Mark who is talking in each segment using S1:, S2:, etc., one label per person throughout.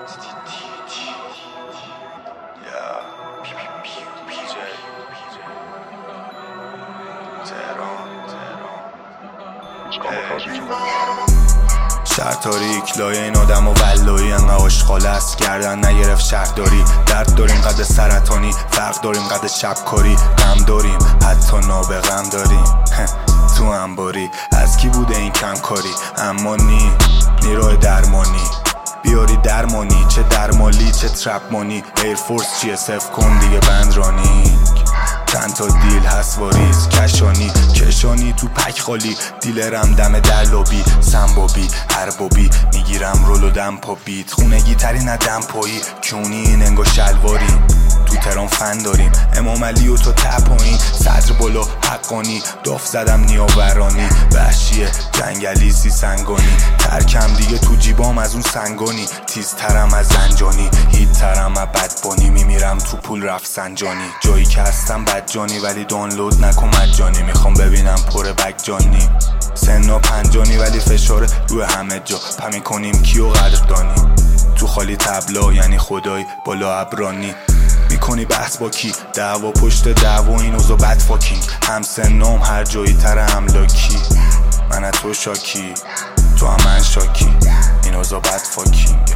S1: شهر تاریک لایه این آدم و ولایی انقدر آشغال است گردن نگرفت شهرداری. درد داریم قد سرطانی، فرق داریم قد شبکاری. غم داریم حتی نابغم داریم تو انباری. از کی بوده این کمکاری؟ اما نیروی درمانی بیاری درمانی، چه درمالی چه ترپمانی. ایرفورس چیه صف کن دیگه بندرانی. چند تا دیل هست واریز کشانی تو پک خالی. دیلرم دم در لابی سنبابی اربابی میگیرم رولو دم پا بیت خونگی تری نه دم پایی. کیونی این انگا شلواری تو تران فن داریم. امام علی و تو تپایین صدر بالا حقانی. داف زدم نیاورانی وحشیه جنگلی سی سنگانی. ترکم دیگه تو جیبام از اون سنگانی. تیزترم از زنجانی هیت ترم از بدبانی. میمیرم تو پول رفت سنجانی. جایی که هستم بدجانی ولی دانلود نکن مجانی. میخوام ببینم پر بگجانی سنا پنجانی ولی فشار روی همه جا. پمی کنیم کیو قدردانی تو خالی تبلا یعنی خدای بالا ابرانی. میکنی بحث با کی؟ دعوا پشت دعوا این اوزا بد فاکینگ. هم سنام هر جایی تر املاکی. من از تو شاکی تو هم من شاکی. این اوزا بد فاکینگ.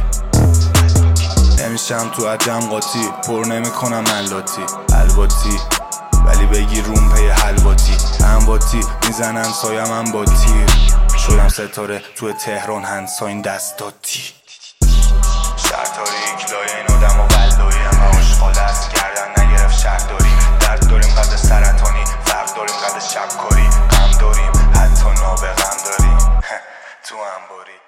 S1: نمیشم تو عجم قاطی پر نمیکنم ملاتی الواتی ولی بگی روم پی حلواتی. امواتی میزنن سایم هم با تیر. شدم ستاره تو تهران هنساین دستاتی. شهر تاریک لایه این آدم و ولایی انقدر آشغال است گردن نگرفت شهرداری. درد داریم قد سرطانی، فرق داریم قد شبکاری. غم داریم حتی نابغم داریم تو انباری.